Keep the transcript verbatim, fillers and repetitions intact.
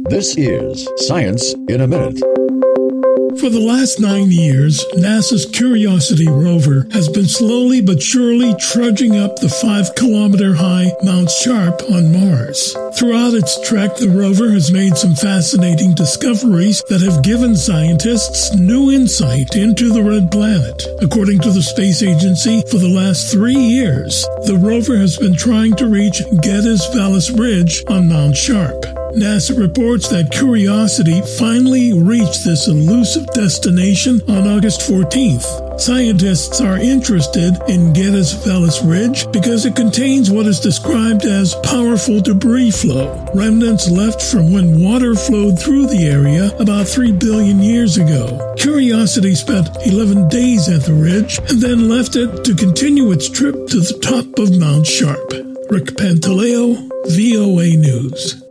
This is Science in a Minute. For the last nine years, NASA's Curiosity rover has been slowly but surely trudging up the five-kilometer-high Mount Sharp on Mars. Throughout its trek, the rover has made some fascinating discoveries that have given scientists new insight into the red planet. According to the space agency, for the last three years, the rover has been trying to reach Geddes Vallis Ridge on Mount Sharp. NASA reports that Curiosity finally reached this elusive destination on August fourteenth. Scientists are interested in Geddes Vallis Ridge because it contains what is described as powerful debris flow, remnants left from when water flowed through the area about three billion years ago. Curiosity spent eleven days at the ridge and then left it to continue its trip to the top of Mount Sharp. Rick Pantaleo, V O A News.